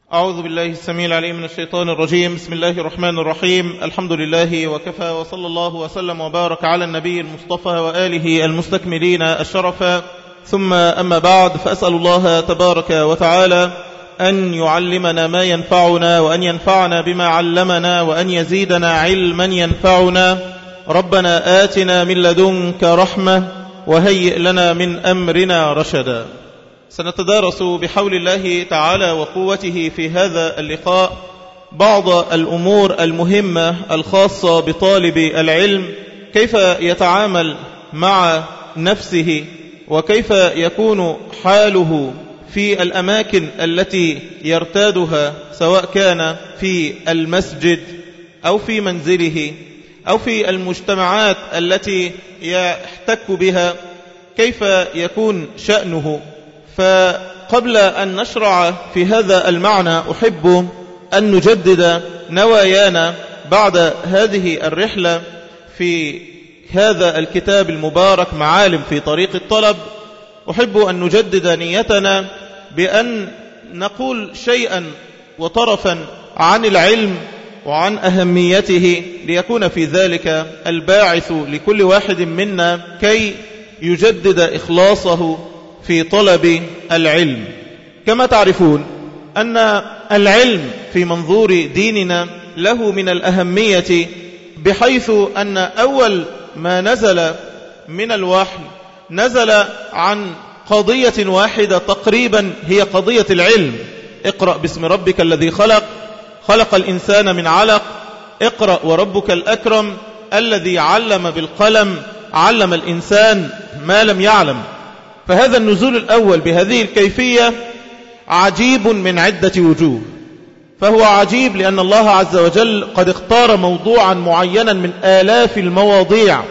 أعوذ بالله السميع العليم من الشيطان الرجيم. بسم الله الرحمن الرحيم. الحمد لله وكفى، وصلى الله وسلم وبارك على النبي المصطفى وآله المستكملين الشرفا، ثم أما بعد، فأسأل الله تبارك وتعالى أن يعلمنا ما ينفعنا، وأن ينفعنا بما علمنا، وأن يزيدنا علما ينفعنا. ربنا آتنا من لدنك رحمة وهيئ لنا من أمرنا رشدا. سنتدارس بحول الله تعالى وقوته في هذا اللقاء بعض الأمور المهمة الخاصة بطالب العلم، كيف يتعامل مع نفسه، وكيف يكون حاله في الأماكن التي يرتادها، سواء كان في المسجد أو في منزله أو في المجتمعات التي يحتك بها، كيف يكون شأنه. فقبل أن نشرع في هذا المعنى أحب أن نجدد نوايانا بعد هذه الرحلة في هذا الكتاب المبارك معالم في طريق الطلب. أحب أن نجدد نيتنا بأن نقول شيئا وطرفا عن العلم وعن أهميته، ليكون في ذلك الباعث لكل واحد منا كي يجدد إخلاصه في طلب العلم. كما تعرفون أن العلم في منظور ديننا له من الأهمية، بحيث أن أول ما نزل من الوحي نزل عن قضية واحدة تقريبا، هي قضية العلم. اقرأ باسم ربك الذي خلق، خلق الإنسان من علق، اقرأ وربك الأكرم الذي علم بالقلم، علم الإنسان ما لم يعلم. فهذا النزول الأول بهذه الكيفية عجيب من عدة وجوه. فهو عجيب لأن الله عز وجل قد اختار موضوعا معينا من آلاف المواضيع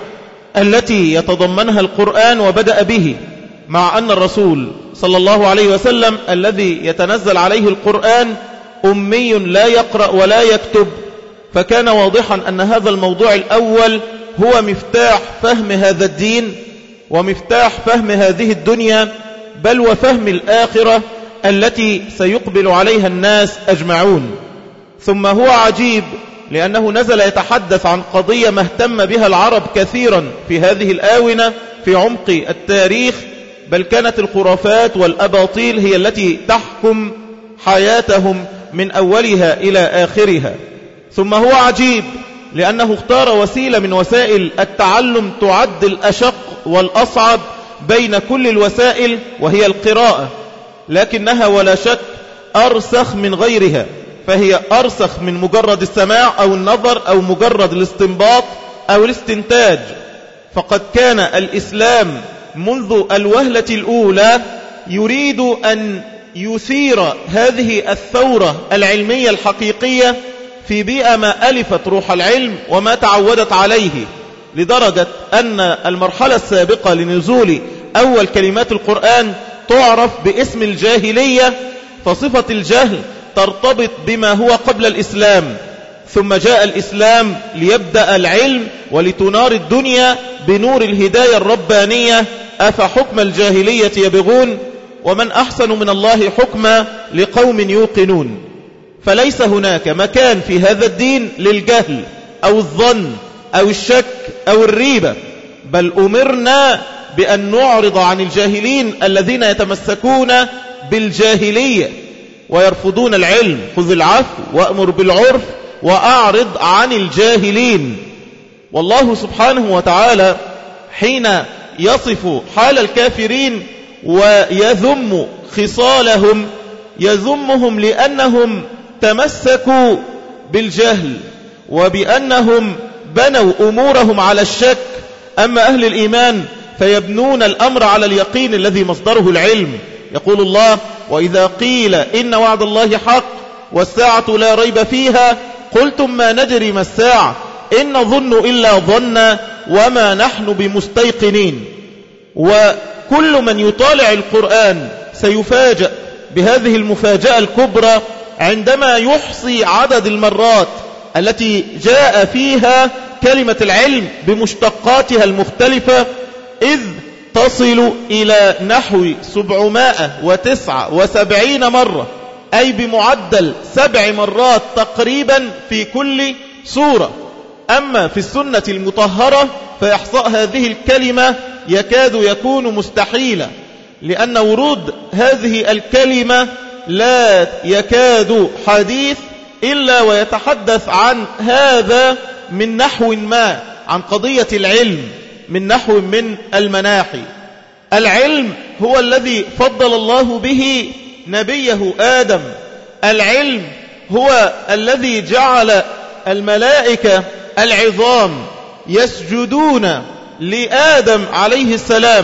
التي يتضمنها القرآن وبدأ به، مع أن الرسول صلى الله عليه وسلم الذي يتنزل عليه القرآن أمي لا يقرأ ولا يكتب، فكان واضحا أن هذا الموضوع الأول هو مفتاح فهم هذا الدين ومفتاح فهم هذه الدنيا، بل وفهم الآخرة التي سيقبل عليها الناس أجمعون. ثم هو عجيب لأنه نزل يتحدث عن قضية مهتم بها العرب كثيرا في هذه الآونة في عمق التاريخ، بل كانت الخرافات والأباطيل هي التي تحكم حياتهم من أولها إلى آخرها. ثم هو عجيب لأنه اختار وسيلة من وسائل التعلم تعد الأشق والأصعب بين كل الوسائل، وهي القراءة، لكنها ولا شك أرسخ من غيرها، فهي أرسخ من مجرد السماع أو النظر أو مجرد الاستنباط أو الاستنتاج. فقد كان الإسلام منذ الوهلة الأولى يريد أن يثير هذه الثورة العلمية الحقيقية في بيئة ما ألفت روح العلم وما تعودت عليه، لدرجة أن المرحلة السابقة لنزول أول كلمات القرآن تعرف باسم الجاهلية، فصفة الجهل ترتبط بما هو قبل الإسلام. ثم جاء الإسلام ليبدأ العلم ولتنار الدنيا بنور الهداية الربانية. أفحكم الجاهلية يبغون ومن أحسن من الله حكما لقوم يوقنون. فليس هناك مكان في هذا الدين للجهل أو الظن أو الشك أو الريبة، بل أمرنا بأن نعرض عن الجاهلين الذين يتمسكون بالجاهلية ويرفضون العلم. خذ العفو وأمر بالعرف وأعرض عن الجاهلين. والله سبحانه وتعالى حين يصف حال الكافرين ويذم خصالهم يذمهم لأنهم تمسكوا بالجهل وبأنهم بنوا أمورهم على الشك. أما أهل الإيمان فيبنون الأمر على اليقين الذي مصدره العلم. يقول الله: وإذا قيل إن وعد الله حق والساعة لا ريب فيها قلتم ما ندري ما الساعة إن نظن إلا ظنا وما نحن بمستيقنين. وكل من يطالع القرآن سيفاجأ بهذه المفاجأة الكبرى عندما يحصي عدد المرات التي جاء فيها كلمة العلم بمشتقاتها المختلفة، إذ تصل إلى نحو 779 مرة أي بمعدل 7 مرات تقريبا في كل سورة. أما في السنة المطهرة فإحصاء هذه الكلمة يكاد يكون مستحيلا، لأن ورود هذه الكلمة لا يكاد حديث إلا ويتحدث عن هذا من نحو ما، عن قضية العلم من نحو من المناحي. العلم هو الذي فضل الله به نبيه آدم، العلم هو الذي جعل الملائكة العظام يسجدون لآدم عليه السلام.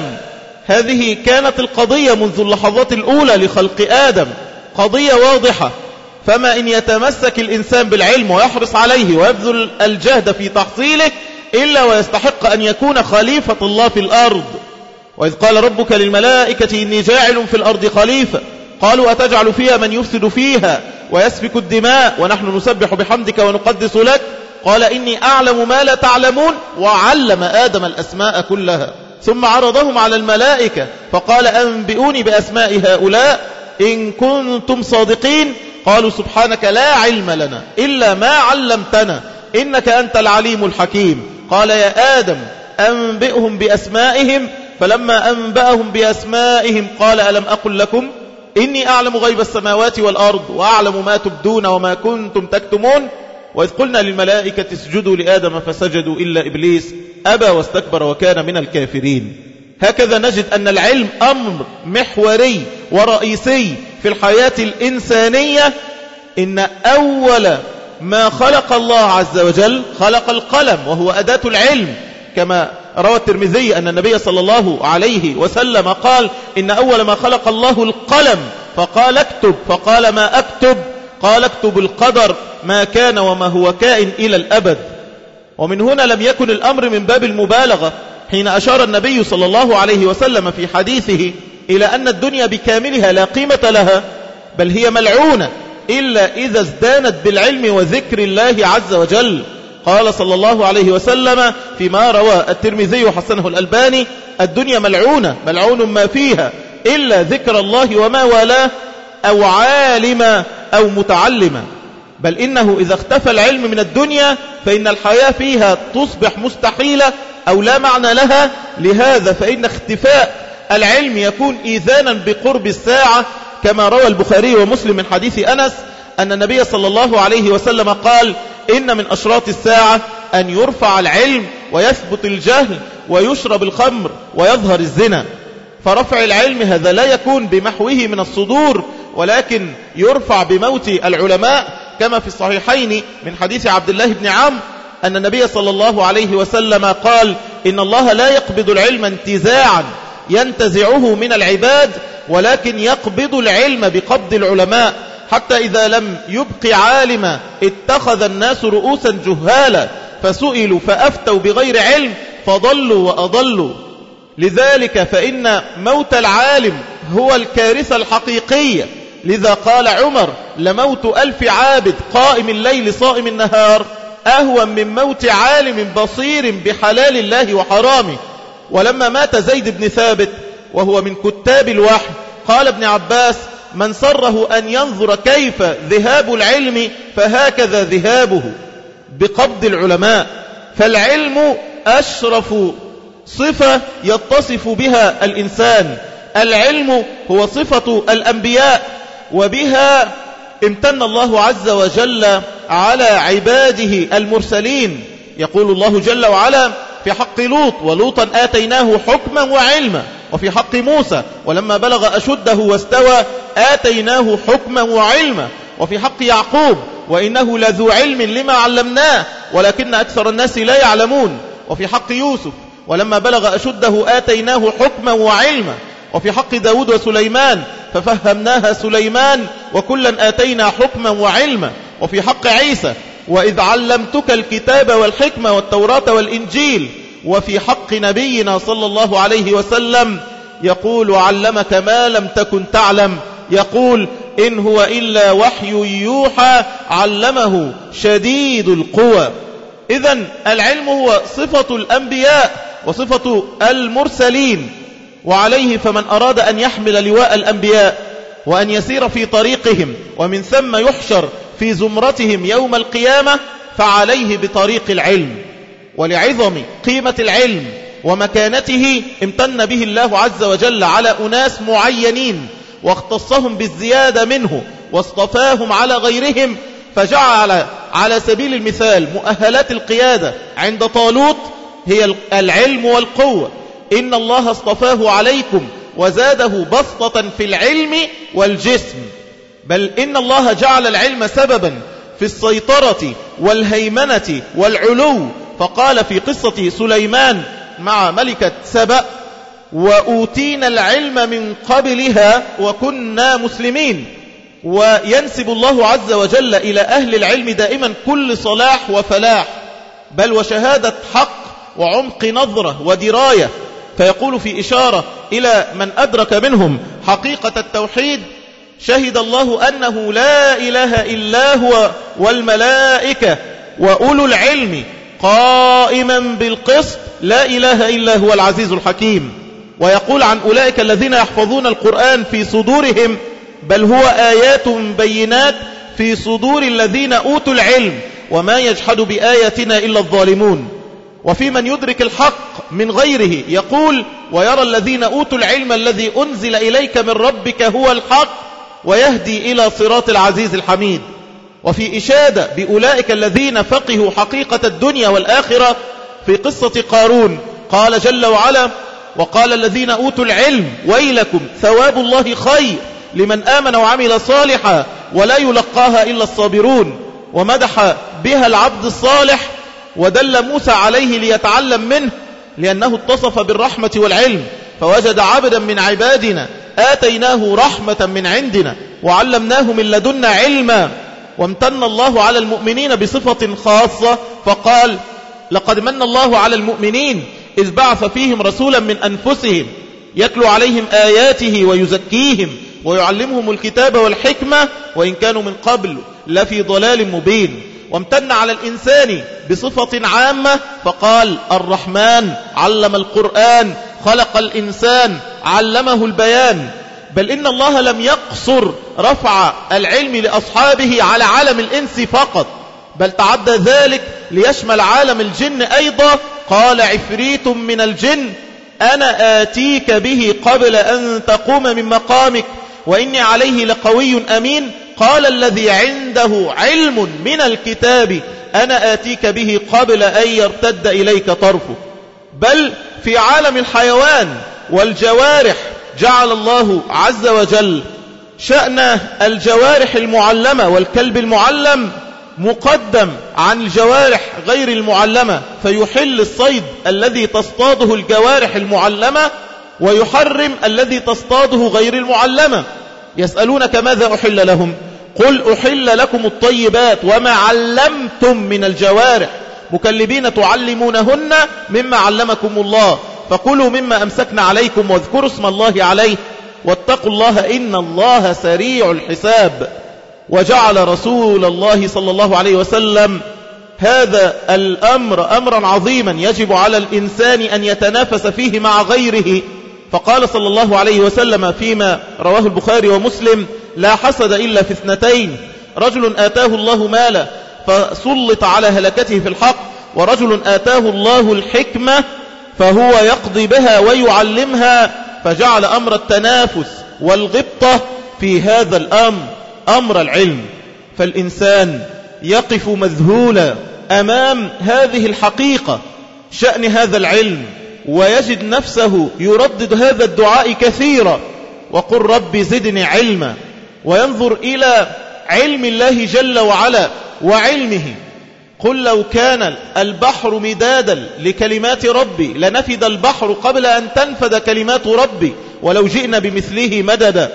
هذه كانت القضية منذ اللحظات الأولى لخلق آدم، قضية واضحة. فما إن يتمسك الإنسان بالعلم ويحرص عليه ويبذل الجهد في تحصيله إلا ويستحق أن يكون خليفة الله في الأرض. وإذ قال ربك للملائكة إني جاعل في الأرض خليفة قالوا أتجعل فيها من يفسد فيها ويسفك الدماء ونحن نسبح بحمدك ونقدس لك قال إني أعلم ما لا تعلمون وعلم آدم الأسماء كلها ثم عرضهم على الملائكة فقال أنبئوني بأسماء هؤلاء إن كنتم صادقين قالوا سبحانك لا علم لنا إلا ما علمتنا إنك أنت العليم الحكيم. قال يا آدم أنبئهم بأسمائهم فلما أنبأهم بأسمائهم قال ألم أقل لكم إني أعلم غيب السماوات والأرض وأعلم ما تبدون وما كنتم تكتمون. وإذ قلنا للملائكة اسجدوا لآدم فسجدوا إلا إبليس أبى واستكبر وكان من الكافرين. هكذا نجد أن العلم أمر محوري ورئيسي في الحياة الإنسانية. إن أول ما خلق الله عز وجل خلق القلم وهو أداة العلم، كما روى الترمذي أن النبي صلى الله عليه وسلم قال إن أول ما خلق الله القلم فقال اكتب فقال ما أكتب قال اكتب القدر ما كان وما هو كائن إلى الأبد. ومن هنا لم يكن الأمر من باب المبالغة حين أشار النبي صلى الله عليه وسلم في حديثه إلى أن الدنيا بكاملها لا قيمة لها بل هي ملعونة إلا إذا ازدانت بالعلم وذكر الله عز وجل. قال صلى الله عليه وسلم فيما روى الترمذي وحسنه الألباني الدنيا ملعونة ملعون ما فيها إلا ذكر الله وما والاه أو عالم أو متعلم. بل إنه إذا اختفى العلم من الدنيا فإن الحياة فيها تصبح مستحيلة أو لا معنى لها. لهذا فإن اختفاء العلم يكون إيذانا بقرب الساعة، كما روى البخاري ومسلم من حديث أنس أن النبي صلى الله عليه وسلم قال إن من أشراط الساعة أن يرفع العلم ويثبت الجهل ويشرب الخمر ويظهر الزنا. فرفع العلم هذا لا يكون بمحوه من الصدور ولكن يرفع بموت العلماء، كما في الصحيحين من حديث عبد الله بن عمرو أن النبي صلى الله عليه وسلم قال إن الله لا يقبض العلم انتزاعا ينتزعه من العباد ولكن يقبض العلم بقبض العلماء حتى إذا لم يبق عالما اتخذ الناس رؤوسا جهالا فسئلوا فأفتوا بغير علم فضلوا وأضلوا. لذلك فإن موت العالم هو الكارثة الحقيقية. لذا قال عمر لموت 1000 عابد قائم الليل صائم النهار أهون من موت عالم بصير بحلال الله وحرامه. ولما مات زيد بن ثابت وهو من كتاب الوحي قال ابن عباس من سره أن ينظر كيف ذهاب العلم فهكذا ذهابه بقبض العلماء. فالعلم أشرف صفة يتصف بها الإنسان. العلم هو صفة الأنبياء وبها امتن الله عز وجل على عباده المرسلين. يقول الله جل وعلا في حق لوط ولوطا آتيناه حكما وعلما، وفي حق موسى ولما بلغ أشده واستوى آتيناه حكما وعلما، وفي حق يعقوب وإنه لذو علم لما علمناه ولكن أكثر الناس لا يعلمون، وفي حق يوسف ولما بلغ أشده آتيناه حكما وعلما، وفي حق داود وسليمان ففهمناها سليمان وكلا آتينا حكما وعلما، وفي حق عيسى وإذ علمتك الكتاب والحكمة والتوراة والإنجيل، وفي حق نبينا صلى الله عليه وسلم يقول وعلمك ما لم تكن تعلم، يقول إن هو إلا وحي يوحى علمه شديد القوى. إذن العلم هو صفة الأنبياء وصفة المرسلين، وعليه فمن أراد أن يحمل لواء الأنبياء وأن يسير في طريقهم ومن ثم يحشر في زمرتهم يوم القيامة، فعليه بطريق العلم. ولعظم قيمة العلم ومكانته امتن به الله عز وجل على أناس معينين واختصهم بالزيادة منه واصطفاهم على غيرهم، فجعل على سبيل المثال مؤهلات القيادة عند طالوت هي العلم والقوة. إن الله اصطفاه عليكم وزاده بسطة في العلم والجسم. بل إن الله جعل العلم سببا في السيطرة والهيمنة والعلو، فقال في قصة سليمان مع ملكة سبأ: وأوتينا العلم من قبلها وكنا مسلمين. وينسب الله عز وجل إلى أهل العلم دائما كل صلاح وفلاح، بل وشهادة حق وعمق نظرة ودراية. فيقول في إشارة إلى من أدرك منهم حقيقة التوحيد: شهد الله أنه لا إله إلا هو والملائكة وأولو العلم قائما بالقسط لا إله إلا هو العزيز الحكيم. ويقول عن أولئك الذين يحفظون القرآن في صدورهم: بل هو آيات بينات في صدور الذين أوتوا العلم وما يجحد بآياتنا إلا الظالمون. وفي من يدرك الحق من غيره يقول: ويرى الذين أوتوا العلم الذي أنزل إليك من ربك هو الحق ويهدي إلى صراط العزيز الحميد. وفي إشادة بأولئك الذين فقهوا حقيقة الدنيا والآخرة في قصة قارون قال جل وعلا: وقال الذين أوتوا العلم ويلكم ثواب الله خير لمن آمن وعمل صالحا ولا يلقاها إلا الصابرون. ومدح بها العبد الصالح ودل موسى عليه ليتعلم منه، لأنه اتصف بالرحمة والعلم، فوجد عبدا من عبادنا آتيناه رحمة من عندنا وعلمناه من لدنا علما. وامتن الله على المؤمنين بصفة خاصة فقال: لقد من الله على المؤمنين إذ بعث فيهم رسولا من أنفسهم يتلو عليهم آياته ويزكيهم ويعلمهم الكتاب والحكمة وإن كانوا من قبل لفي ضلال مبين. وامتن على الإنسان بصفة عامة فقال: الرحمن علم القرآن خلق الإنسان علمه البيان. بل إن الله لم يقصر رفع العلم لأصحابه على عالم الإنس فقط، بل تعدى ذلك ليشمل عالم الجن أيضا. قال عفريت من الجن: أنا آتيك به قبل أن تقوم من مقامك وإني عليه لقوي أمين. قال الذي عنده علم من الكتاب: أنا آتيك به قبل أن يرتد إليك طرفك. بل في عالم الحيوان والجوارح جعل الله عز وجل شأن الجوارح المعلمة والكلب المعلم مقدم عن الجوارح غير المعلمة، فيحل الصيد الذي تصطاده الجوارح المعلمة ويحرم الذي تصطاده غير المعلمة. يسألونك ماذا أحل لهم؟ قل أحل لكم الطيبات وما علمتم من الجوارح مكلبين تعلمونهن مما علمكم الله فكلوا مما أمسكنا عليكم واذكروا اسم الله عليه واتقوا الله إن الله سريع الحساب. وجعل رسول الله صلى الله عليه وسلم هذا الأمر أمرا عظيما يجب على الإنسان أن يتنافس فيه مع غيره. فقال صلى الله عليه وسلم فيما رواه البخاري ومسلم: لا حسد إلا في اثنتين: رجل آتاه الله مالا فسلط على هلكته في الحق، ورجل آتاه الله الحكمة فهو يقضي بها ويعلمها. فجعل أمر التنافس والغبطة في هذا الأمر أمر العلم. فالإنسان يقف مذهولا أمام هذه الحقيقة شأن هذا العلم، ويجد نفسه يردد هذا الدعاء كثيرا: وقل رب زدني علما. وينظر إلى علم الله جل وعلا وعلمه. قل لو كان البحر مدادا لكلمات ربي لنفد البحر قبل أن تنفد كلمات ربي ولو جئنا بمثله مددا.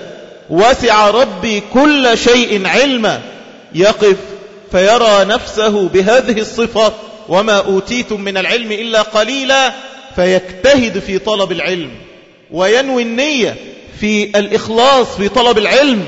وسع ربي كل شيء علما. يقف فيرى نفسه بهذه الصفة: وما أوتيتم من العلم إلا قليلا. فيجتهد في طلب العلم وينوي النية في الإخلاص في طلب العلم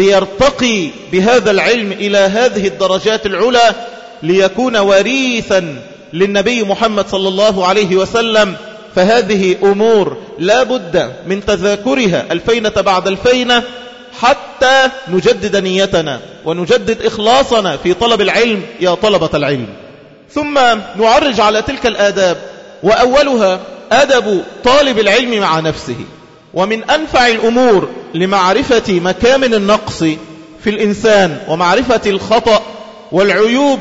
ليرتقي بهذا العلم إلى هذه الدرجات العلى، ليكون وريثا للنبي محمد صلى الله عليه وسلم. فهذه أمور لا بد من تذاكرها الفينة بعد الفينة، حتى نجدد نيتنا ونجدد إخلاصنا في طلب العلم يا طلبة العلم. ثم نعرج على تلك الآداب، وأولها أدب طالب العلم مع نفسه. ومن أنفع الأمور لمعرفة مكامن النقص في الإنسان ومعرفة الخطأ والعيوب،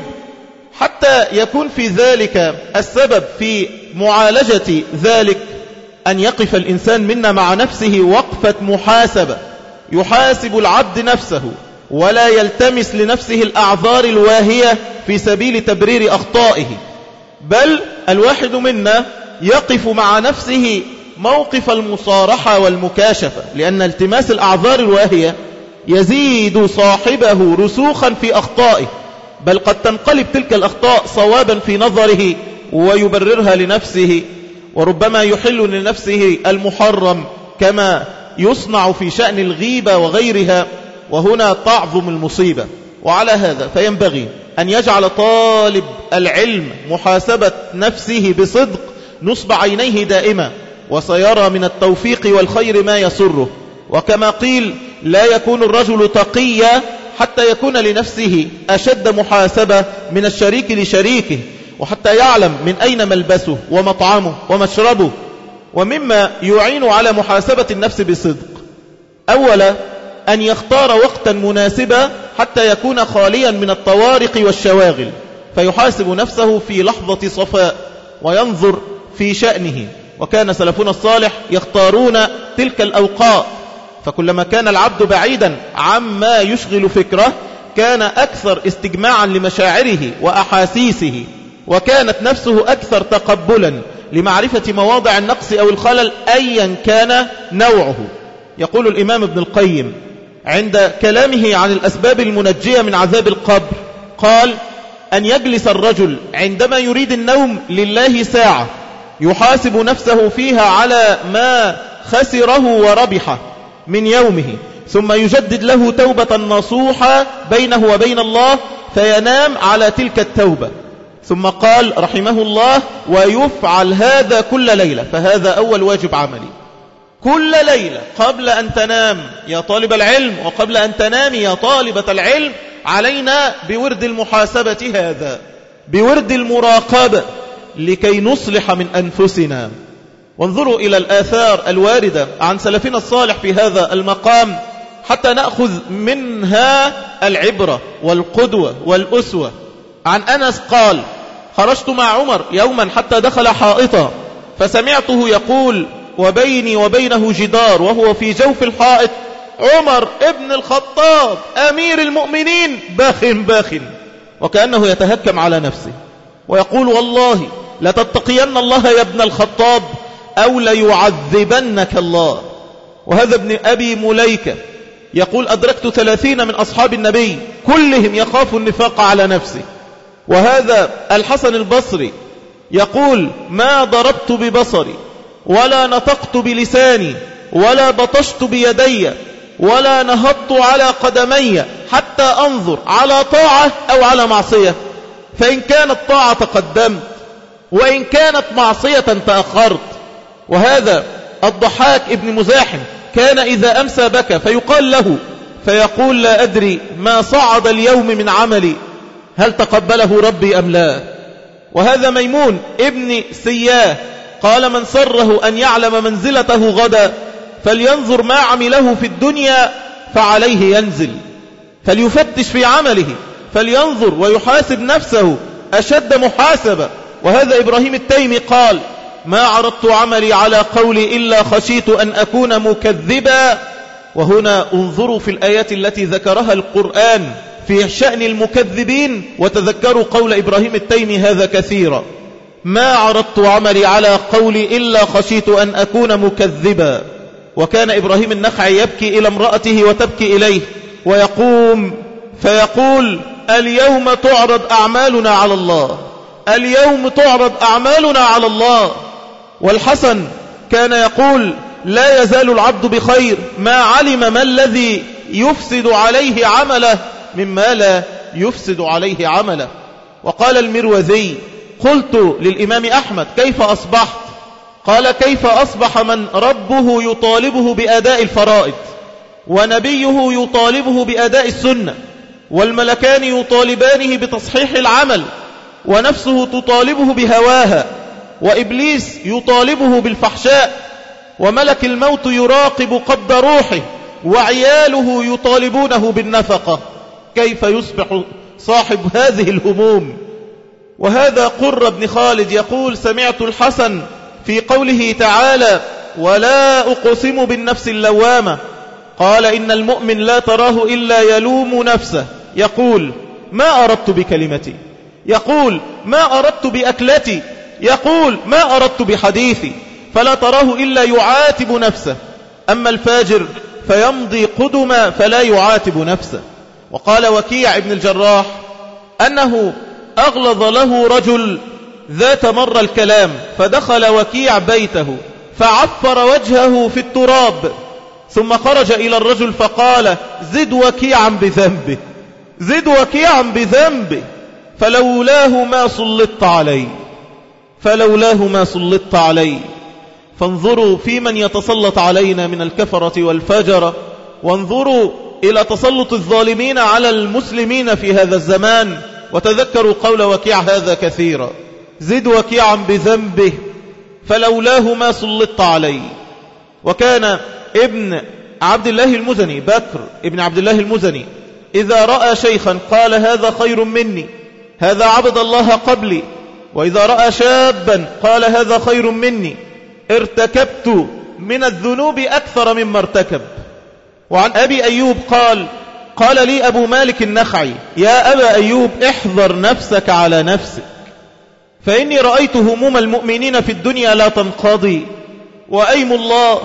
حتى يكون في ذلك السبب في معالجة ذلك، أن يقف الإنسان منا مع نفسه وقفة محاسبة، يحاسب العبد نفسه ولا يلتمس لنفسه الأعذار الواهية في سبيل تبرير أخطائه، بل الواحد منا يقف مع نفسه موقف المصارحة والمكاشفة، لأن التماس الأعذار الواهية يزيد صاحبه رسوخا في أخطائه، بل قد تنقلب تلك الأخطاء صوابا في نظره ويبررها لنفسه، وربما يحل لنفسه المحرم كما يصنع في شأن الغيبة وغيرها، وهنا تعظم المصيبة. وعلى هذا فينبغي أن يجعل طالب العلم محاسبة نفسه بصدق نصب عينيه دائما، وسيرى من التوفيق والخير ما يسره. وكما قيل: لا يكون الرجل تقيا حتى يكون لنفسه أشد محاسبة من الشريك لشريكه، وحتى يعلم من أين ملبسه ومطعمه ومشربه. ومما يعين على محاسبة النفس بصدق، أولا أن يختار وقتا مناسبا حتى يكون خاليا من الطوارق والشواغل، فيحاسب نفسه في لحظة صفاء وينظر في شأنه. وكان سلفنا الصالح يختارون تلك الأوقات، فكلما كان العبد بعيدا عما يشغل فكره كان أكثر استجماعا لمشاعره وأحاسيسه، وكانت نفسه أكثر تقبلا لمعرفة مواضع النقص أو الخلل أيا كان نوعه. يقول الإمام ابن القيم عند كلامه عن الأسباب المنجية من عذاب القبر، قال: أن يجلس الرجل عندما يريد النوم لله ساعة يحاسب نفسه فيها على ما خسره وربحه من يومه، ثم يجدد له توبة نصوحة بينه وبين الله، فينام على تلك التوبة. ثم قال رحمه الله: ويفعل هذا كل ليلة. فهذا أول واجب عملي، كل ليلة قبل أن تنام يا طالب العلم، وقبل أن تنام يا طالبة العلم، علينا بورد المحاسبة هذا، بورد المراقبة، لكي نصلح من أنفسنا. وانظروا إلى الآثار الواردة عن سلفنا الصالح في هذا المقام حتى نأخذ منها العبرة والقدوة والأسوة. عن أنس قال: خرجت مع عمر يوما حتى دخل حائطا، فسمعته يقول وبيني وبينه جدار وهو في جوف الحائط: عمر ابن الخطاب أمير المؤمنين باخ باخ، وكأنه يتهكم على نفسه ويقول: والله لتتقين الله يا ابن الخطاب أو ليعذبنك الله. وهذا ابن أبي مليكة يقول: أدركت 30 من أصحاب النبي كلهم يخاف النفاق على نفسه. وهذا الحسن البصري يقول: ما ضربت ببصري ولا نطقت بلساني ولا بطشت بيدي ولا نهضت على قدمي حتى أنظر على طاعة أو على معصية، فإن كانت طاعة تقدمت وإن كانت معصية تأخرت. وهذا الضحاك ابن مزاحم كان إذا أمسى بكى فيقال له فيقول: لا أدري ما صعد اليوم من عملي، هل تقبله ربي أم لا. وهذا ميمون ابن سياه قال: من سره أن يعلم منزلته غدا فلينظر ما عمله في الدنيا فعليه ينزل، فليفتش في عمله، فلينظر ويحاسب نفسه أشد محاسبة. وهذا إبراهيم التيمي قال: ما عرضت عملي على قولي إلا خشيت أن أكون مكذبا. وهنا انظروا في الآيات التي ذكرها القرآن في شأن المكذبين، وتذكروا قول إبراهيم التيمي هذا كثيرا: ما عرضت عملي على قولي إلا خشيت أن أكون مكذبا. وكان إبراهيم النخعي يبكي إلى امرأته وتبكي إليه، ويقوم فيقول: اليوم تعرض أعمالنا على الله، اليوم تعرض أعمالنا على الله. والحسن كان يقول: لا يزال العبد بخير ما علم ما الذي يفسد عليه عمله مما لا يفسد عليه عمله. وقال المروذي: قلت للإمام أحمد: كيف أصبحت؟ قال: كيف أصبح من ربه يطالبه بأداء الفرائض؟ ونبيه يطالبه بأداء السنة، والملكان يطالبانه بتصحيح العمل، ونفسه تطالبه بهواها، وإبليس يطالبه بالفحشاء، وملك الموت يراقب قبض روحه، وعياله يطالبونه بالنفقة. كيف يصبح صاحب هذه الهموم؟ وهذا قرة بن خالد يقول: سمعت الحسن في قوله تعالى: ولا أقسم بالنفس اللوامة، قال: إن المؤمن لا تراه إلا يلوم نفسه، يقول: ما أردت بكلمتي، يقول: ما أردت بأكلتي، يقول: ما أردت بحديثي، فلا تراه إلا يعاتب نفسه. أما الفاجر فيمضي قدما فلا يعاتب نفسه. وقال وكيع ابن الجراح أنه أغلظ له رجل ذات مر الكلام، فدخل وكيع بيته فعفر وجهه في التراب، ثم خرج إلى الرجل فقال: زد وكيعا بذنبه، زد وكيعا بذنبه، فلولاه ما سلطت عليه، فلولاه ما سلطت عليه. فانظروا في من يتسلط علينا من الكفرة والفجرة، وانظروا إلى تسلط الظالمين على المسلمين في هذا الزمان، وتذكروا قول وكيع هذا كثيرا: زد وكيعا بذنبه فلولاه ما سلطت عليه. وكان ابن عبد الله المزني، بكر ابن عبد الله المزني، إذا رأى شيخا قال: هذا خير مني، هذا عبد الله قبلي. وإذا رأى شابا قال: هذا خير مني، ارتكبت من الذنوب أكثر مما ارتكب. وعن أبي أيوب قال لي أبو مالك النخعي: يا أبا أيوب، احذر نفسك على نفسك، فإني رأيت هموم المؤمنين في الدنيا لا تنقضي، وأيم الله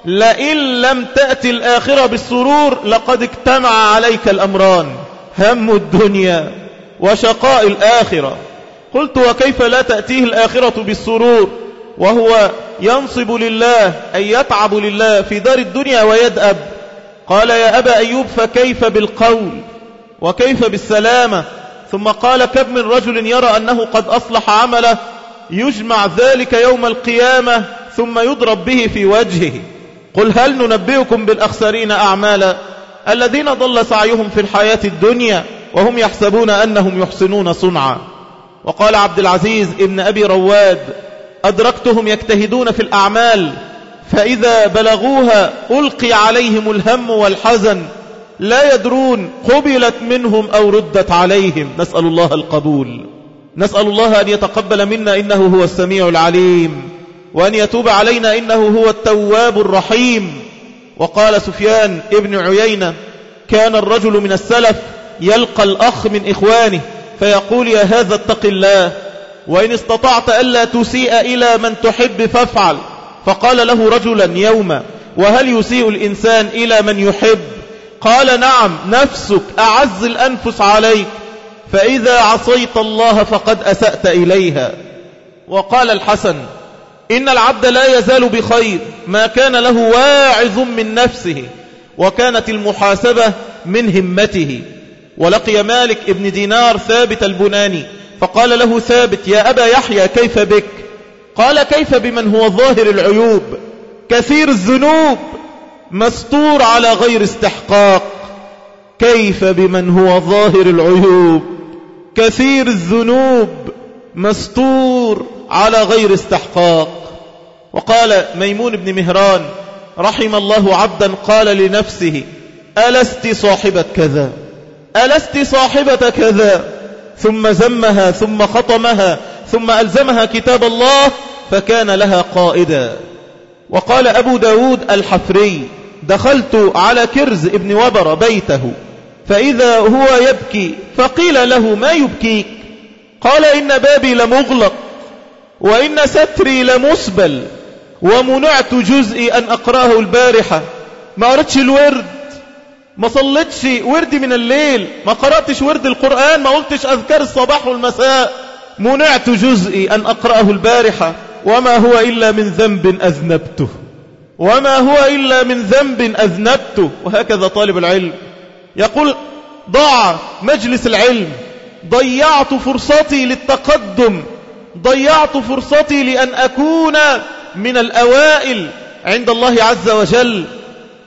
لئن لم تأتي الآخرة بالسرور لقد اجتمع عليك الأمران، هم الدنيا وشقاء الآخرة. قلت: وكيف لا تأتيه الآخرة بالسرور وهو ينصب لله، أي يتعب لله في دار الدنيا ويدأب؟ قال: يا أبا أيوب، فكيف بالقول وكيف بالسلامة؟ ثم قال: كم من رجل يرى أنه قد أصلح عمله يجمع ذلك يوم القيامة ثم يضرب به في وجهه. قل هل ننبئكم بالأخسرين أعمالا الذين ضل سعيهم في الحياة الدنيا وهم يحسبون أنهم يحسنون صنعا. وقال عبد العزيز ابن أبي رواد: أدركتهم يجتهدون في الأعمال، فإذا بلغوها ألقي عليهم الهم والحزن، لا يدرون قبلت منهم أو ردت عليهم. نسأل الله القبول، نسأل الله أن يتقبل منا إنه هو السميع العليم، وأن يتوب علينا إنه هو التواب الرحيم. وقال سفيان ابن عيينة: كان الرجل من السلف يلقى الأخ من إخوانه فيقول: يا هذا اتق الله، وإن استطعت ألا تسيء إلى من تحب فافعل. فقال له رجلا يوما: وهل يسيء الإنسان إلى من يحب؟ قال: نعم، نفسك أعز الأنفس عليك، فإذا عصيت الله فقد أسأت إليها. وقال الحسن: إن العبد لا يزال بخير ما كان له واعظ من نفسه، وكانت المحاسبة من همته. ولقي مالك ابن دينار ثابت البناني فقال له ثابت: يا أبا يحيى، كيف بك؟ قال: كيف بمن هو ظاهر العيوب كثير الذنوب مستور على غير استحقاق؟ كيف بمن هو ظاهر العيوب كثير الذنوب مستور على غير استحقاق. وقال ميمون بن مهران رحم الله عبدا قال لنفسه: ألست صاحبة كذا، ألست صاحبة كذا، ثم زمها ثم خطمها ثم ألزمها كتاب الله فكان لها قائدا. وقال أبو داود الحفري: دخلت على كرز ابن وبر بيته فإذا هو يبكي، فقيل له: ما يبكيك؟ قال: إن بابي لمغلق، وإن ستري لمسبل، ومنعت جزئي أن أقرأه البارحة. ما قرأتش الورد، ما صلتش ورد من الليل، ما قرأتش ورد القرآن، ما قلتش أذكار الصباح والمساء. منعت جزئي أن أقرأه البارحة، وما هو إلا من ذنب أذنبته، وما هو إلا من ذنب أذنبته. وهكذا طالب العلم يقول: ضاع مجلس العلم، ضيعت فرصتي للتقدم، ضيعت فرصتي لأن أكون من الأوائل عند الله عز وجل،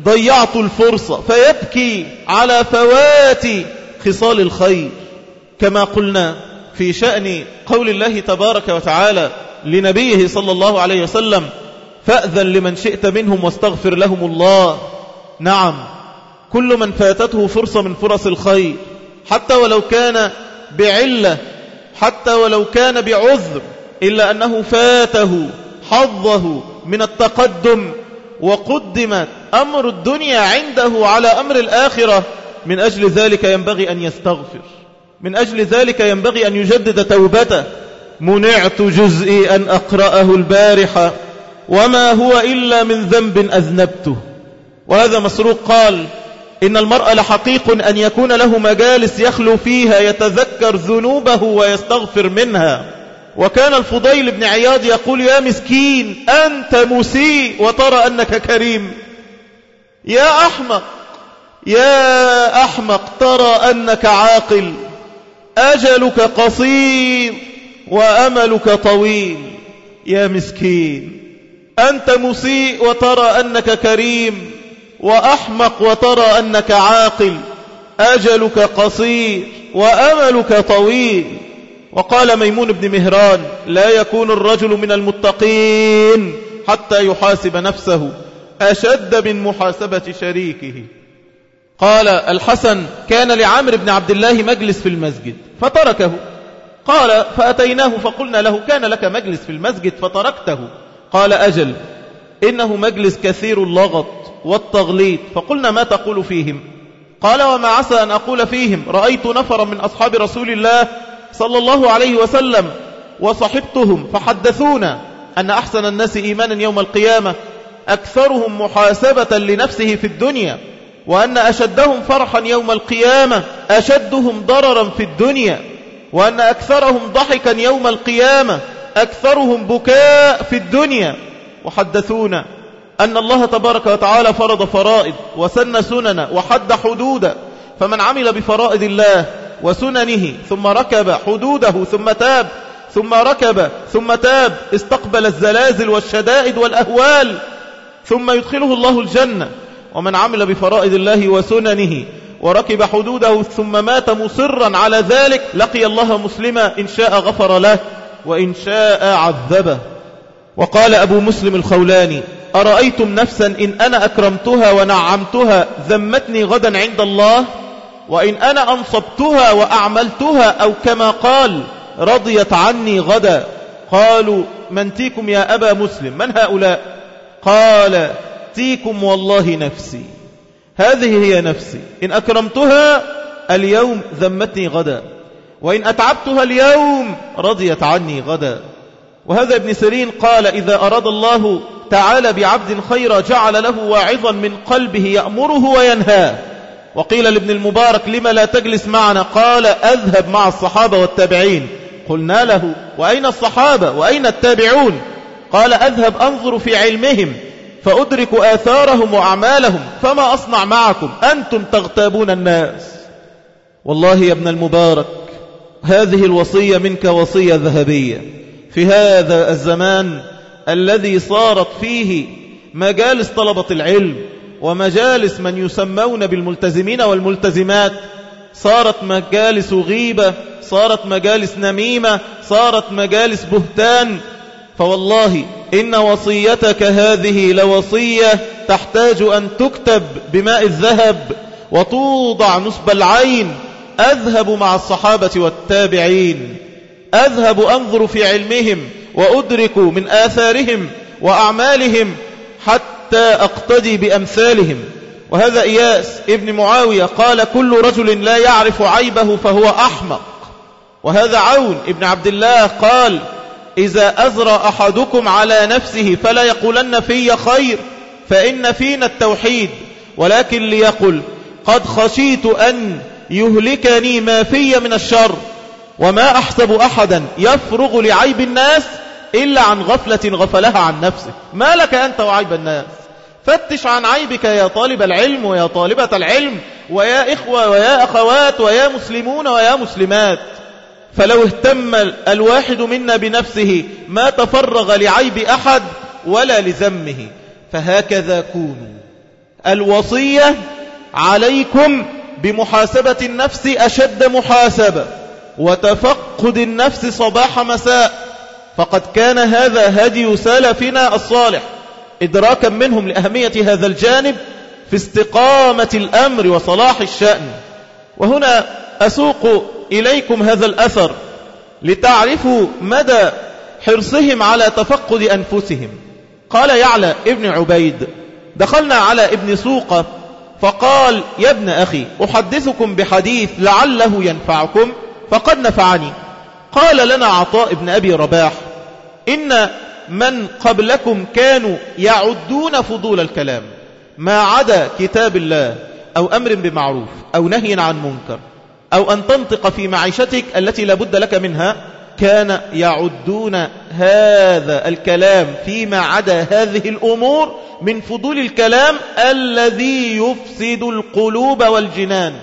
ضيعت الفرصة، فيبكي على فوات خصال الخير. كما قلنا في شأن قول الله تبارك وتعالى لنبيه صلى الله عليه وسلم: فأذن لمن شئت منهم واستغفر لهم الله. نعم، كل من فاتته فرصة من فرص الخير، حتى ولو كان بعلة، حتى ولو كان بعذر، إلا أنه فاته حظه من التقدم، وقدم أمر الدنيا عنده على أمر الآخرة، من أجل ذلك ينبغي أن يستغفر، من أجل ذلك ينبغي أن يجدد توبته. منعت جزئي أن أقرأه البارحة وما هو إلا من ذنب أذنبته. وهذا مسروق قال: إن المرء لحقيق أن يكون له مجالس يخلو فيها يتذكر ذنوبه ويستغفر منها. وكان الفضيل بن عياض يقول: يا مسكين أنت مسيء وترى أنك كريم. يا أحمق، يا أحمق، ترى أنك عاقل. أجلك قصير وأملك طويل. يا مسكين، أنت مسيء وترى أنك كريم، وأحمق وترى أنك عاقل. أجلك قصير وأملك طويل. وقال ميمون بن مهران: لا يكون الرجل من المتقين حتى يحاسب نفسه أشد من محاسبة شريكه. قال الحسن: كان لعامر بن عبد الله مجلس في المسجد فتركه. قال: فأتيناه فقلنا له: كان لك مجلس في المسجد فتركته. قال: أجل، إنه مجلس كثير اللغط والتغليط. فقلنا: ما تقول فيهم؟ قال: وما عسى أن أقول فيهم، رأيت نفرا من أصحاب رسول الله صلى الله عليه وسلم وصحبتهم فحدثونا أن أحسن الناس إيمانا يوم القيامة أكثرهم محاسبة لنفسه في الدنيا، وأن أشدهم فرحا يوم القيامة أشدهم ضررا في الدنيا، وأن أكثرهم ضحكا يوم القيامة أكثرهم بكاء في الدنيا. وحدثونا أن الله تبارك وتعالى فرض فرائض وسن سنن وحد حدودا، فمن عمل بفرائض الله وسننه ثم ركب حدوده ثم تاب، ثم ركب ثم تاب، استقبل الزلازل والشدائد والأهوال، ثم يدخله الله الجنة. ومن عمل بفرائض الله وسننه وركب حدوده ثم مات مصرا على ذلك لقي الله مسلما، إن شاء غفر له وإن شاء عذبه. وقال أبو مسلم الخولاني: أرأيتم نفسا إن أنا أكرمتها ونعمتها ذمتني غدا عند الله، وإن أنا أنصبتها وأعملتها أو كما قال رضيت عني غدا. قالوا: من تيكم يا أبا مسلم؟ من هؤلاء؟ قال: تيكم والله نفسي، هذه هي نفسي، إن أكرمتها اليوم ذمتني غدا، وإن أتعبتها اليوم رضيت عني غدا. وهذا ابن سيرين قال: إذا أراد الله تعالى بعبد خيرا جعل له واعظا من قلبه يأمره وينهاه. وقيل لابن المبارك: لما لا تجلس معنا؟ قال: أذهب مع الصحابة والتابعين. قلنا له: وأين الصحابة وأين التابعون؟ قال: أذهب أنظر في علمهم فأدرك آثارهم وأعمالهم، فما أصنع معكم؟ أنتم تغتابون الناس. والله يا ابن المبارك، هذه الوصية منك وصية ذهبية في هذا الزمان الذي صارت فيه مجالس طلبة العلم ومجالس من يسمون بالملتزمين والملتزمات، صارت مجالس غيبة، صارت مجالس نميمة، صارت مجالس بهتان. فوالله إن وصيتك هذه لوصية تحتاج أن تكتب بماء الذهب وتوضع نصب العين. أذهب مع الصحابة والتابعين، أذهب أنظر في علمهم وأدرك من آثارهم وأعمالهم حتى أقتدي بأمثالهم. وهذا إياس ابن معاوية قال: كل رجل لا يعرف عيبه فهو أحمق. وهذا عون ابن عبد الله قال: إذا أزرى أحدكم على نفسه فلا يقولن في خير، فإن فينا التوحيد، ولكن ليقل: قد خشيت أن يهلكني ما في من الشر. وما أحسب أحدا يفرغ لعيب الناس إلا عن غفلة غفلها عن نفسه. ما لك أنت وعيب الناس؟ فتش عن عيبك يا طالب العلم ويا طالبة العلم ويا إخوة ويا أخوات ويا مسلمون ويا مسلمات. فلو اهتم الواحد منا بنفسه ما تفرغ لعيب أحد ولا لذمه. فهكذا كونوا، الوصية عليكم بمحاسبة النفس أشد محاسبة، وتفقد النفس صباح مساء، فقد كان هذا هدي سلفنا الصالح إدراكا منهم لأهمية هذا الجانب في استقامة الأمر وصلاح الشأن. وهنا أسوق إليكم هذا الأثر لتعرفوا مدى حرصهم على تفقد أنفسهم. قال يعلى ابن عبيد: دخلنا على ابن سوقة فقال: يا ابن أخي، أحدثكم بحديث لعله ينفعكم، فقد نفعني. قال لنا عطاء ابن أبي رباح: إن من قبلكم كانوا يعدون فضول الكلام ما عدا كتاب الله أو أمر بمعروف أو نهي عن منكر أو أن تنطق في معيشتك التي لابد لك منها، كان يعدون هذا الكلام فيما عدا هذه الأمور من فضول الكلام الذي يفسد القلوب والجنان.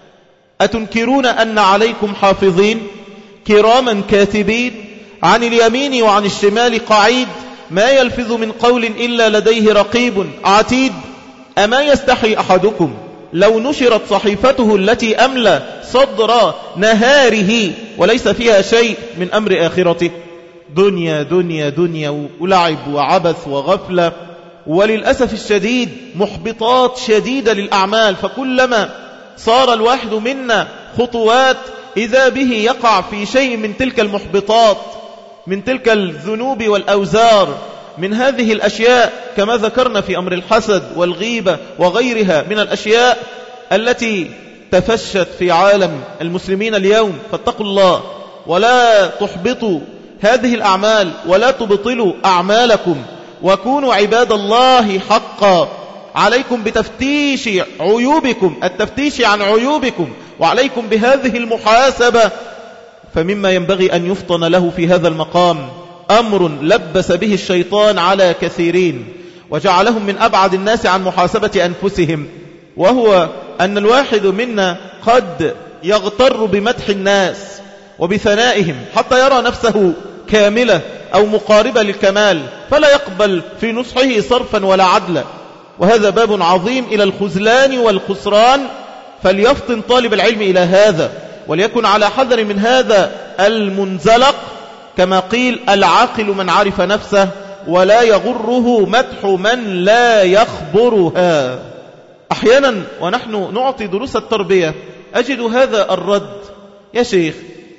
أتنكرون أن عليكم حافظين كراما كاتبين عن اليمين وعن الشمال قعيد، ما يلفظ من قول إلا لديه رقيب عتيد؟ أما يستحي أحدكم لو نشرت صحيفته التي أملى صدر نهاره وليس فيها شيء من أمر آخرته؟ دنيا دنيا دنيا ولعب وعبث وغفلة، وللأسف الشديد محبطات شديدة للأعمال. فكلما صار الواحد منا خطوات إذا به يقع في شيء من تلك المحبطات، من تلك الذنوب والأوزار، من هذه الأشياء كما ذكرنا في أمر الحسد والغيبة وغيرها من الأشياء التي تفشت في عالم المسلمين اليوم. فاتقوا الله ولا تحبطوا هذه الأعمال ولا تبطلوا أعمالكم، وكونوا عباد الله حقا. عليكم بتفتيش عيوبكم، التفتيش عن عيوبكم، وعليكم بهذه المحاسبة. فمما ينبغي أن يفطن له في هذا المقام أمر لبس به الشيطان على كثيرين وجعلهم من أبعد الناس عن محاسبة أنفسهم، وهو أن الواحد منا قد يغتر بمدح الناس وبثنائهم حتى يرى نفسه كاملة أو مقاربة للكمال، فلا يقبل في نصحه صرفا ولا عدلا، وهذا باب عظيم إلى الخذلان والخسران. فليفطن طالب العلم إلى هذا، وليكن على حذر من هذا المنزلق. كما قيل: العاقل من عرف نفسه ولا يغره مدح من لا يخبرها. أحيانا ونحن نعطي دروس التربية أجد هذا الرد: يا شيخ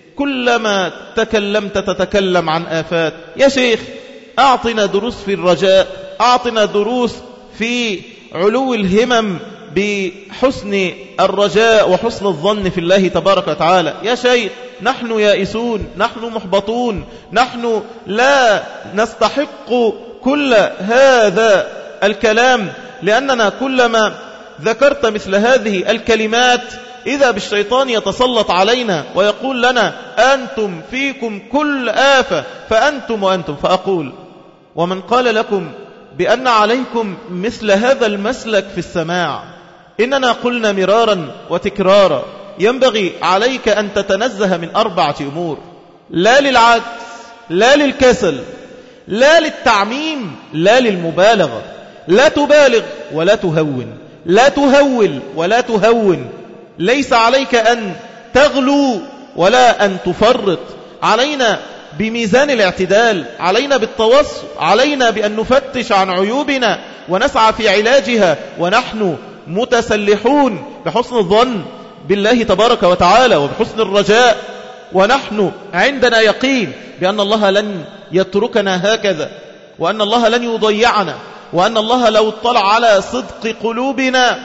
كلما تكلمت تتكلم عن آفات، يا شيخ أعطنا دروس في الرجاء، أعطنا دروس في علو الهمم بحسن الرجاء وحسن الظن في الله تبارك وتعالى. يا شيخ نحن يائسون، نحن محبطون، نحن لا نستحق كل هذا الكلام، لأننا كلما ذكرت مثل هذه الكلمات إذا بالشيطان يتسلط علينا ويقول لنا: أنتم فيكم كل آفة، فأنتم وأنتم. فأقول: ومن قال لكم بأن عليكم مثل هذا المسلك في السماع؟ إننا قلنا مرارا وتكرارا ينبغي عليك أن تتنزه من 4 أمور: لا للعجز، لا للكسل، لا للتعميم، لا للمبالغة. لا تبالغ ولا تهون، لا تهول ولا تهون. ليس عليك أن تغلو ولا أن تفرط. علينا بميزان الاعتدال، علينا بالتوسط، علينا بأن نفتش عن عيوبنا ونسعى في علاجها، ونحن متسلحون بحسن الظن بالله تبارك وتعالى وبحسن الرجاء، ونحن عندنا يقين بأن الله لن يتركنا هكذا، وأن الله لن يضيعنا، وأن الله لو اطلع على صدق قلوبنا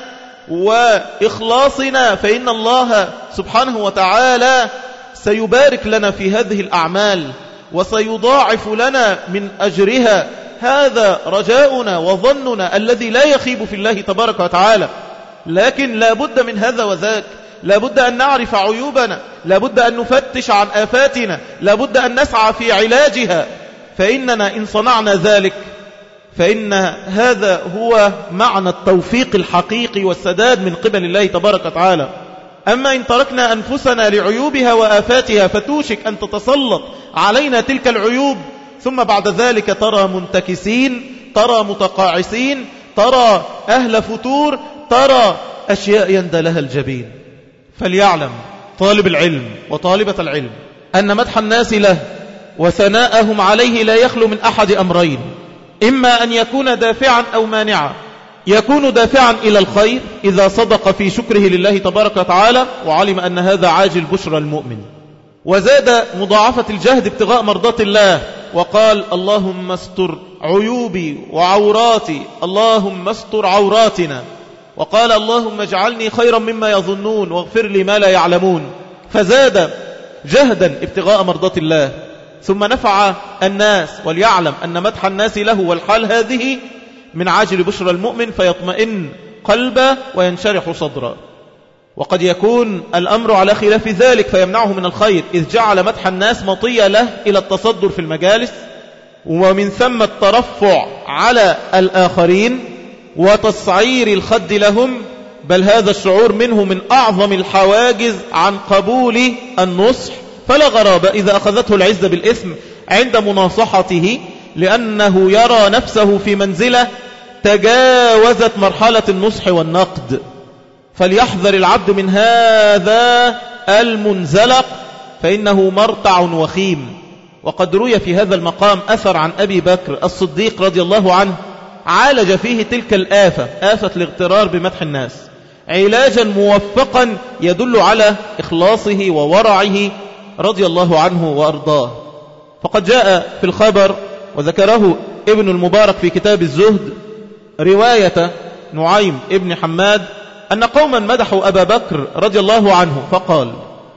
وإخلاصنا فإن الله سبحانه وتعالى سيبارك لنا في هذه الأعمال وسيضاعف لنا من أجرها. هذا رجاؤنا وظننا الذي لا يخيب في الله تبارك وتعالى. لكن لا بد من هذا وذاك، لا بد أن نعرف عيوبنا، لا بد أن نفتش عن آفاتنا، لا بد أن نسعى في علاجها. فإننا إن صنعنا ذلك فإن هذا هو معنى التوفيق الحقيقي والسداد من قبل الله تبارك وتعالى. أما إن تركنا أنفسنا لعيوبها وآفاتها فتوشك أن تتسلط علينا تلك العيوب، ثم بعد ذلك ترى منتكسين، ترى متقاعسين، ترى أهل فتور، ترى أشياء يندى لها الجبين. فليعلم طالب العلم وطالبة العلم أن مدح الناس له وثناءهم عليه لا يخلو من أحد أمرين: إما أن يكون دافعا أو مانعا. يكون دافعا إلى الخير إذا صدق في شكره لله تبارك وتعالى وعلم أن هذا عاجل بشرى المؤمن، وزاد مضاعفة الجهد ابتغاء مرضات الله، وقال: اللهم استر عيوبي وعوراتي، اللهم استر عوراتنا. وقال: اللهم اجعلني خيرا مما يظنون واغفر لي ما لا يعلمون. فزاد جهدا ابتغاء مرضات الله، ثم نفع الناس، وليعلم أن مدح الناس له والحال هذه من عاجل بشرى المؤمن، فيطمئن قلبه وينشرح صدره. وقد يكون الأمر على خلاف ذلك فيمنعه من الخير، إذ جعل مدح الناس مطية له إلى التصدر في المجالس، ومن ثم الترفع على الآخرين وتصعير الخد لهم، بل هذا الشعور منه من أعظم الحواجز عن قبول النصح. فلا غرابة إذا أخذته العزة بالإثم عند مناصحته، لأنه يرى نفسه في منزلة تجاوزت مرحلة النصح والنقد. فليحذر العبد من هذا المنزلق، فإنه مرتع وخيم. وقد روي في هذا المقام أثر عن أبي بكر الصديق رضي الله عنه، عالج فيه تلك الآفة، آفة الاغترار بمدح الناس، علاجا موفقا يدل على إخلاصه وورعه رضي الله عنه وأرضاه. فقد جاء في الخبر وذكره ابن المبارك في كتاب الزهد رواية نعيم ابن حماد أن قوما مدحوا أبا بكر رضي الله عنه، فقال: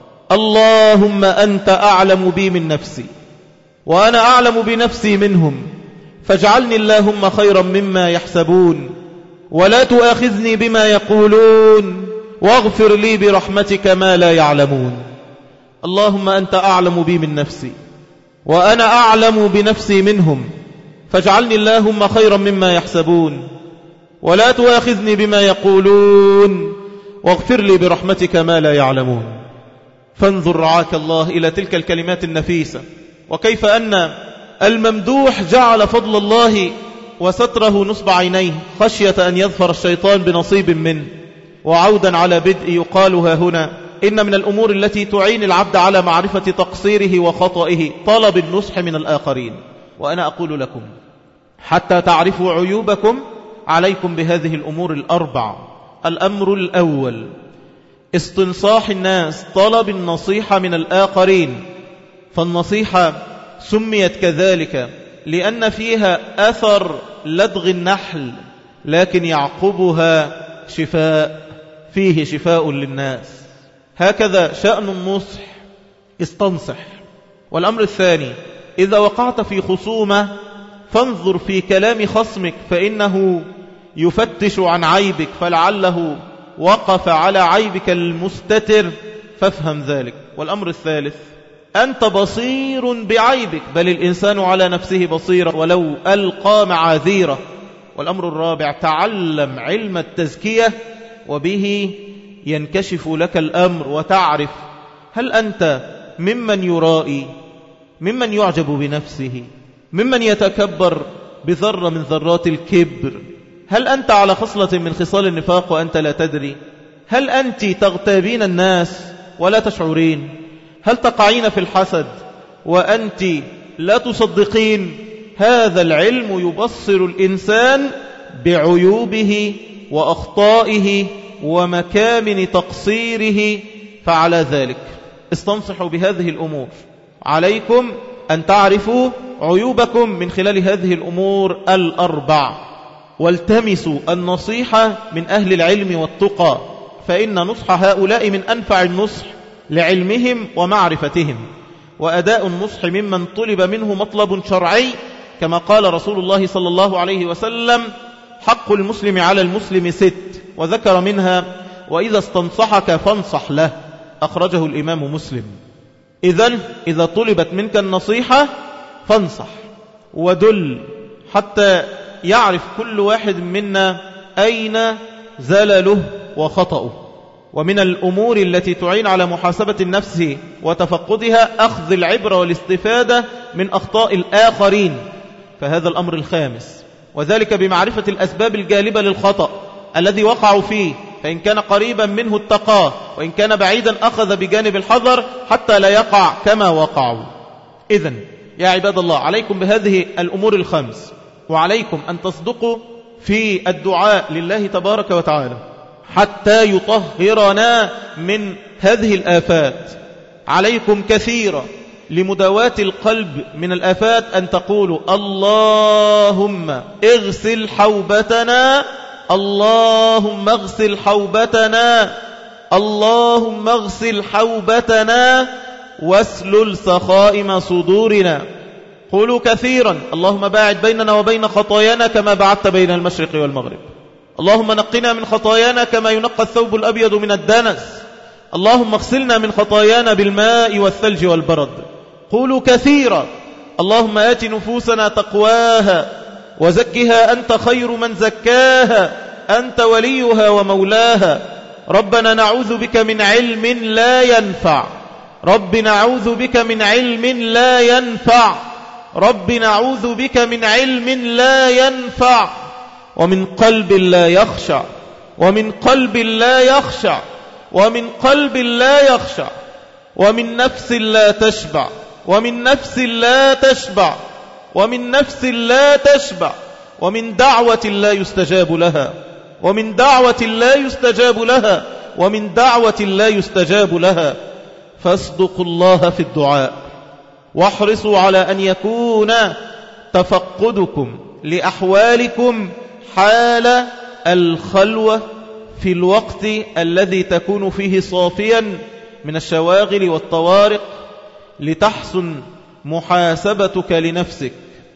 اللهم أنت أعلم بي من نفسي وأنا أعلم بنفسي منهم، فاجعلني اللهم خيرا مما يحسبون، ولا تؤاخذني بما يقولون، واغفر لي برحمتك ما لا يعلمون. اللهم أنت أعلم بي من نفسي وأنا أعلم بنفسي منهم، فاجعلني اللهم خيرا مما يحسبون، ولا تؤاخذني بما يقولون، واغفر لي برحمتك ما لا يعلمون. فانظر رعاك الله إلى تلك الكلمات النفيسة، وكيف أن الممدوح جعل فضل الله وستره نصب عينيه خشية أن يظفر الشيطان بنصيب منه. وعودا على بدء يقال هنا: إن من الأمور التي تعين العبد على معرفة تقصيره وخطئه طلب النصح من الآخرين. وأنا أقول لكم حتى تعرفوا عيوبكم عليكم بهذه الأمور الأربع. الأمر الأول: استنصاح الناس، طلب النصيحة من الآخرين. فالنصيحة سميت كذلك لأن فيها أثر لدغ النحل، لكن يعقبها شفاء، فيه شفاء للناس. هكذا شأن النصح، استنصح. والأمر الثاني: إذا وقعت في خصومة فانظر في كلام خصمك، فإنه يفتش عن عيبك، فلعله وقف على عيبك المستتر، فافهم ذلك. والأمر الثالث: أنت بصير بعيبك، بل الإنسان على نفسه بصير ولو ألقى معاذيره. والأمر الرابع: تعلم علم التزكية، وبه ينكشف لك الأمر وتعرف هل أنت ممن يرائي، ممن يعجب بنفسه، ممن يتكبر بذرة من ذرات الكبر. هل أنت على خصلة من خصال النفاق وأنت لا تدري؟ هل أنت تغتابين الناس ولا تشعرين؟ هل تقعين في الحسد وأنت لا تصدقين؟ هذا العلم يبصر الإنسان بعيوبه وأخطائه ومكامن تقصيره. فعلى ذلك استنصحوا بهذه الأمور. عليكم أن تعرفوا عيوبكم من خلال هذه الأمور الأربع، والتمسوا النصيحة من أهل العلم والتقى، فإن نصح هؤلاء من أنفع النصح لعلمهم ومعرفتهم. وأداء النصح ممن طلب منه مطلب شرعي، كما قال رسول الله صلى الله عليه وسلم: حق المسلم على المسلم 6، وذكر منها: وإذا استنصحك فانصح له. أخرجه الإمام مسلم. إذا طلبت منك النصيحة فانصح ودل، حتى يعرف كل واحد منا أين زلله وخطأه. ومن الأمور التي تعين على محاسبة النفس وتفقدها أخذ العبرة والاستفادة من أخطاء الآخرين، فهذا الأمر الخامس. وذلك بمعرفة الأسباب الجالبة للخطأ الذي وقعوا فيه، فإن كان قريبا منه اتقاه، وإن كان بعيدا أخذ بجانب الحذر حتى لا يقع كما وقعوا. إذن يا عباد الله، عليكم بهذه الأمور الخمس، وعليكم أن تصدقوا في الدعاء لله تبارك وتعالى حتى يطهرنا من هذه الآفات. عليكم كثيرا لمداواة القلب من الآفات أن تقولوا اللهم اغسل حوبتنا، اللهم اغسل حوبتنا، اللهم اغسل حوبتنا واسلل سخائم صدورنا. قولوا كثيرا اللهم باعد بيننا وبين خطايانا كما بعدت بين المشرق والمغرب، اللهم نقنا من خطايانا كما ينقى الثوب الأبيض من الدنس، اللهم اغسلنا من خطايانا بالماء والثلج والبرد. قولوا كثيرا اللهم آت نفوسنا تقواها وزكها أنت خير من زكاها، أنت وليها ومولاها. ربنا نعوذ بك من علم لا ينفع، رب نعوذ بك من علم لا ينفع، رب نعوذ بك من علم لا ينفع، ومن قلب لا يخشع، ومن قلب لا يخشع، ومن قلب لا يخشع، ومن نفس لا تشبع، ومن نفس لا تشبع، ومن نفس لا تشبع، ومن دعوة لا يستجاب لها، ومن دعوة لا يستجاب لها، ومن دعوة لا يستجاب لها. فاصدقوا الله في الدعاء، واحرصوا على أن يكون تفقدكم لأحوالكم حال الخلوة في الوقت الذي تكون فيه صافيا من الشواغل والطوارق، لتحسن محاسبتك لنفسك.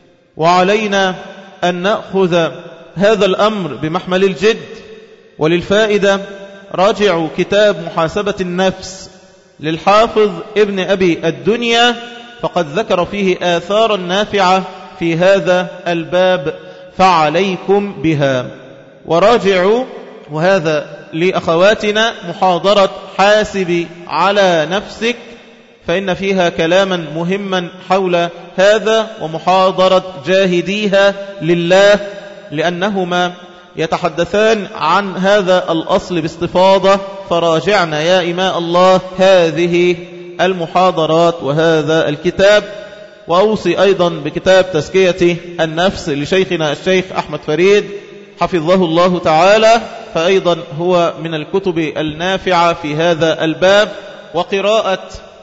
وعلينا أن نأخذ هذا الأمر بمحمل الجد. وللفائدة راجعوا كتاب محاسبة النفس للحافظ ابن أبي الدنيا، فقد ذكر فيه آثارا نافعة في هذا الباب، فعليكم بها. وراجعوا، وهذا لأخواتنا، محاضرة حاسب على نفسك، فإن فيها كلاما مهما حول هذا، ومحاضرة جاهديها لله، لأنهما يتحدثان عن هذا الأصل باستفاضة. فراجعنا يا إماء الله هذه المحاضرات وهذا الكتاب. وأوصي أيضا بكتاب تزكية النفس لشيخنا الشيخ أحمد فريد حفظه الله تعالى، فأيضا هو من الكتب النافعة في هذا الباب. وقراءة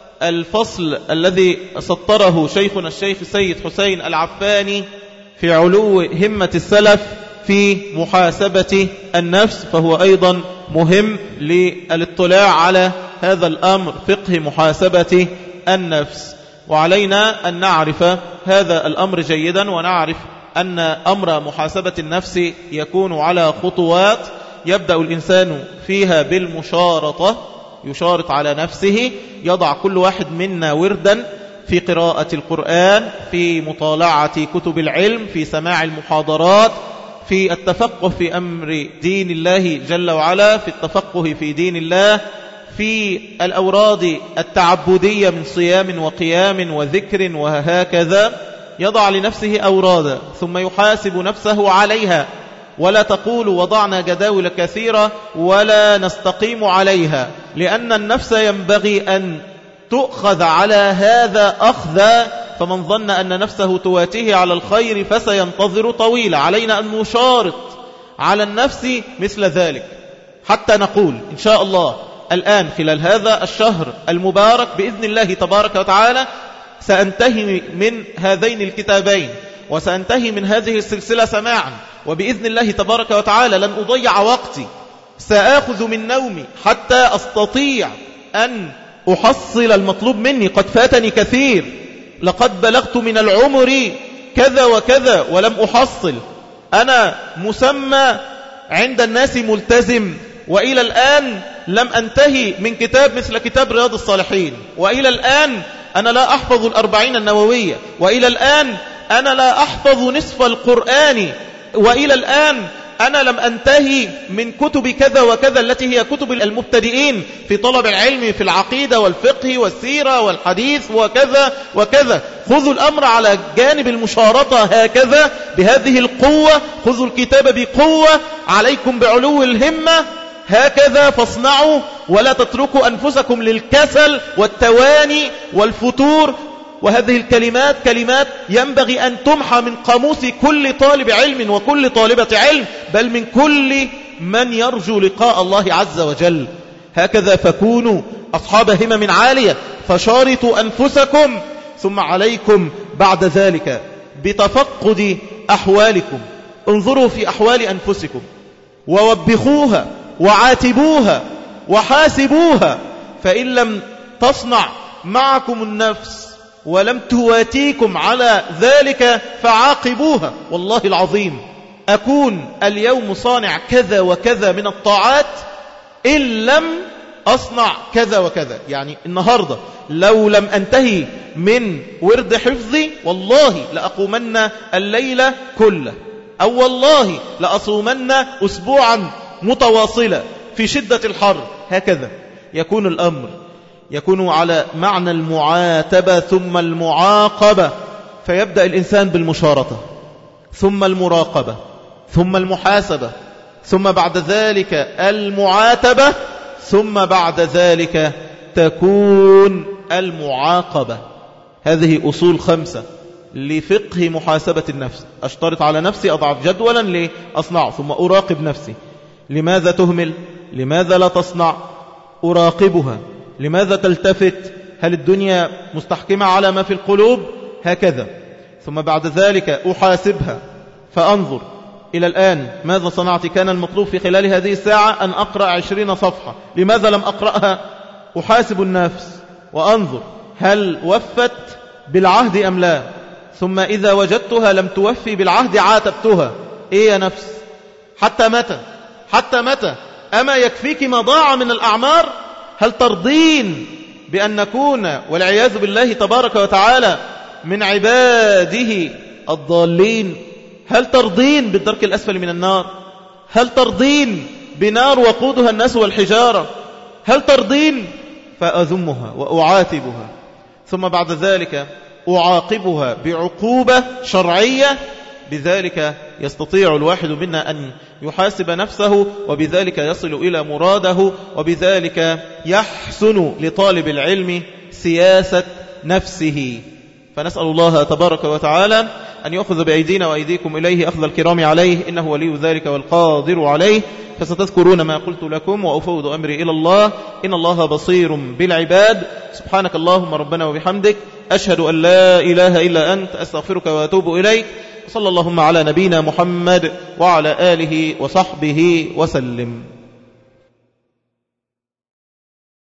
الفصل الذي سطره شيخنا الشيخ سيد حسين العفاني في علو همة السلف في محاسبة النفس، فهو أيضا مهم للاطلاع على هذا الأمر، فقه محاسبة النفس. وعلينا أن نعرف هذا الأمر جيدا، ونعرف أن أمر محاسبة النفس يكون على خطوات يبدأ الإنسان فيها بالمشارطة، يشارط على نفسه، يضع كل واحد منا وردا في قراءة القرآن، في مطالعة كتب العلم، في سماع المحاضرات، في التفقه في أمر دين الله جل وعلا، في التفقه في دين الله، في الأوراد التعبدية من صيام وقيام وذكر وهكذا. يضع لنفسه أورادا ثم يحاسب نفسه عليها، ولا تقول وضعنا جداول كثيرة ولا نستقيم عليها، لأن النفس ينبغي أن تؤخذ على هذا أخذا. فمن ظن أن نفسه تواتيه على الخير فسينتظر طويلا. علينا أن نشارط على النفس مثل ذلك، حتى نقول إن شاء الله الآن خلال هذا الشهر المبارك بإذن الله تبارك وتعالى سأنتهي من هذين الكتابين، وسأنتهي من هذه السلسلة سماعا، وبإذن الله تبارك وتعالى لن أضيع وقتي، سآخذ من نومي حتى أستطيع أن أحصل المطلوب مني. قد فاتني كثير، لقد بلغت من العمر كذا وكذا ولم أحصل. أنا مسمى عند الناس ملتزم، وإلى الآن لم أنتهي من كتاب مثل كتاب رياض الصالحين، وإلى الآن أنا لا أحفظ 40 النووية، وإلى الآن أنا لا أحفظ نصف القرآن، وإلى الآن أنا لم أنتهي من كتب كذا وكذا التي هي كتب المبتدئين في طلب العلم في العقيدة والفقه والسيرة والحديث وكذا وكذا. خذوا الأمر على جانب المشارطة هكذا بهذه القوة، خذوا الكتاب بقوة، عليكم بعلو الهمة هكذا فاصنعوا، ولا تتركوا أنفسكم للكسل والتواني والفتور. وهذه الكلمات كلمات ينبغي أن تمحى من قاموس كل طالب علم وكل طالبة علم، بل من كل من يرجو لقاء الله عز وجل. هكذا فكونوا أصحاب همم عالية، فشارطوا أنفسكم، ثم عليكم بعد ذلك بتفقد أحوالكم. انظروا في أحوال أنفسكم ووبخوها وعاتبوها وحاسبوها، فإن لم تصنع معكم النفس ولم تواتيكم على ذلك فعاقبوها. والله العظيم أكون اليوم صانع كذا وكذا من الطاعات إن لم أصنع كذا وكذا. يعني النهاردة لو لم أنتهي من ورد حفظي والله لأقومن الليلة كله، أو والله لأصومن أسبوعا متواصلة في شدة الحر. هكذا يكون الأمر، يكون على معنى المعاتبة ثم المعاقبة. فيبدأ الإنسان بالمشارطة، ثم المراقبة، ثم المحاسبة، ثم بعد ذلك المعاتبة، ثم بعد ذلك تكون المعاقبة. هذه أصول 5 لفقه محاسبة النفس. أشترط على نفسي، أضع جدولا لأصنع، ثم أراقب نفسي. لماذا تهمل؟ لماذا لا تصنع؟ أراقبها. لماذا تلتفت؟ هل الدنيا مستحكمة على ما في القلوب؟ هكذا. ثم بعد ذلك أحاسبها، فأنظر إلى الآن ماذا صنعت؟ كان المطلوب في خلال هذه الساعة أن أقرأ 20 صفحة، لماذا لم أقرأها؟ أحاسب النفس وأنظر هل وفت بالعهد أم لا. ثم إذا وجدتها لم توفي بالعهد عاتبتها. إيه يا نفس؟ حتى متى؟ حتى متى؟ أما يكفيك ما ضاع من الأعمار؟ هل ترضين بأن نكون والعياذ بالله تبارك وتعالى من عباده الضالين؟ هل ترضين بالدرك الأسفل من النار؟ هل ترضين بنار وقودها الناس والحجارة؟ هل ترضين؟ فأذمها وأعاتبها، ثم بعد ذلك أعاقبها بعقوبة شرعية. بذلك يستطيع الواحد منا أن يحاسب نفسه، وبذلك يصل إلى مراده، وبذلك يحسن لطالب العلم سياسة نفسه. فنسأل الله تبارك وتعالى أن يأخذ بأيدينا وأيديكم إليه أخذ الكرام عليه، إنه ولي ذلك والقادر عليه. فستذكرون ما قلت لكم وأفوض أمري إلى الله، إن الله بصير بالعباد. سبحانك اللهم ربنا وبحمدك، أشهد أن لا إله إلا أنت، أستغفرك وأتوب إليك. صلى اللهم على نبينا محمد وعلى آله وصحبه وسلم.